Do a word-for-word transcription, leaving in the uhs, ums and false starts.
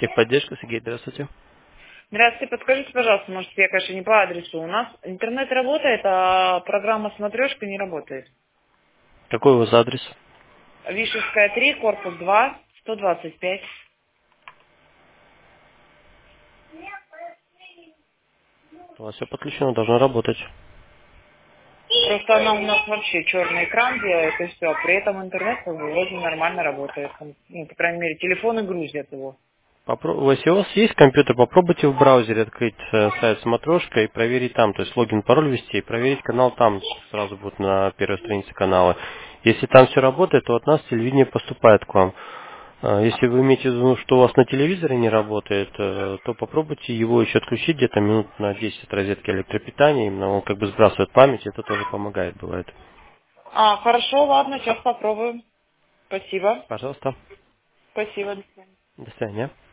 Техподдержка, Сергей, здравствуйте. Здравствуйте, подскажите, пожалуйста, может, я, конечно, не по адресу. У нас интернет работает, а программа смотрешка не работает. Какой у вас адрес? Вишевская три, корпус два, сто двадцать пять. У вас все подключено, должно работать. Просто она у нас вообще черный экран делает, и все. При этом интернет как бы вроде нормально работает. Ну, по крайней мере, телефоны грузят его. Попро- Если у вас есть компьютер, попробуйте в браузере открыть э, сайт Смотрешка и проверить там, то есть логин, пароль ввести и проверить канал там, сразу будет на первой странице канала. Если там все работает, то от нас телевидение поступает к вам. А Если вы имеете в виду, что у вас на телевизоре не работает, э, то попробуйте его еще отключить где-то минут на десять от розетки электропитания, именно он как бы сбрасывает память, это тоже помогает, бывает. А, хорошо, ладно, сейчас попробуем. Спасибо. Пожалуйста, Спасибо, до свидания. до свидания.